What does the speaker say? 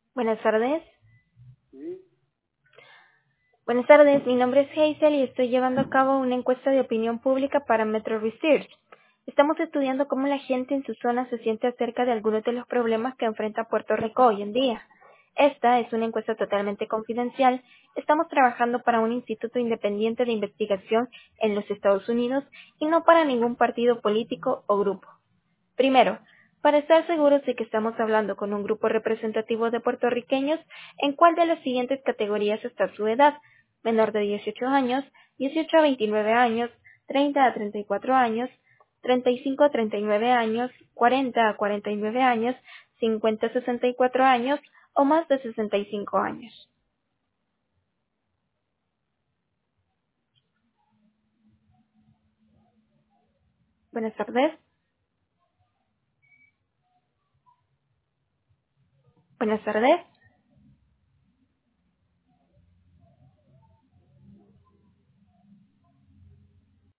Buenas tardes. Sí, Buenas tardes, mi nombre es Hazel y estoy llevando a cabo una encuesta de opinión pública para Metro Research. Estamos estudiando cómo la gente en su zona se siente acerca de algunos de los problemas que enfrenta Puerto Rico hoy en día. Esta es una encuesta totalmente confidencial. Estamos trabajando para un instituto independiente de investigación en los Estados Unidos y no para ningún partido político o grupo. Primero, para estar seguros de que estamos hablando con un grupo representativo de puertorriqueños, ¿en cuál de las siguientes categorías está su edad? Menor de 18 años, 18 a 29 años, 30 a 34 años, 35 a 39 años, 40 a 49 años, 50 a 64 años o más de 65 años. Buenas tardes. Buenas tardes.